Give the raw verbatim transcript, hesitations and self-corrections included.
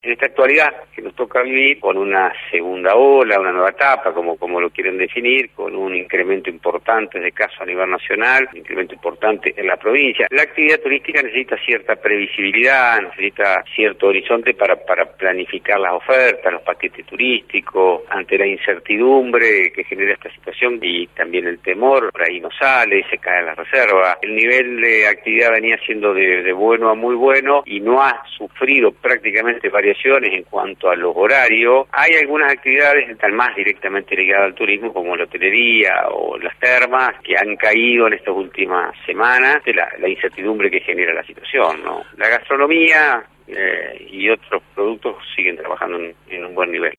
en esta actualidad que nos toca vivir con una segunda ola, una nueva etapa, como, como lo quieren definir, con un incremento importante de casos a nivel nacional, un incremento importante en la provincia. La actividad turística necesita cierta previsibilidad, necesita cierto horizonte para, para planificar las ofertas, los paquetes turísticos, ante la incertidumbre que genera esta situación y también el temor, por ahí no sale, se cae la reserva. El nivel de actividad venía siendo de, de bueno a muy bueno y no ha sufrido prácticamente variaciones en cuanto a los horarios. Hay algunas actividades que están más directamente ligadas al turismo, como la hotelería o las termas, que han caído en estas últimas semanas de la, la incertidumbre que genera la situación, ¿no? La gastronomía eh, y otros productos siguen trabajando en, en un buen nivel.